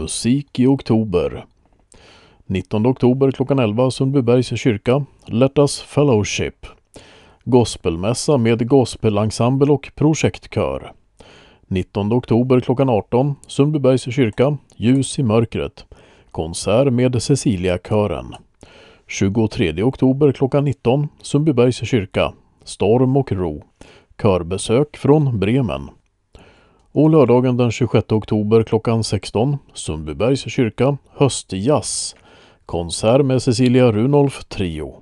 Musik i oktober. 19 oktober klockan 11 Sundbybergs kyrka, Let Us Fellowship. Gospelmässa med gospelensemble och projektkör. 19 oktober klockan 18 Sundbybergs kyrka, Ljus i mörkret. Konsert med Cecilia-kören. 23 oktober klockan 19 Sundbybergs kyrka, Storm och ro. Körbesök från Bremen. Och lördagen den 26 oktober klockan 16 Sundbybergs kyrka, höstjazz. Konsert med Cecilia Runolf Trio.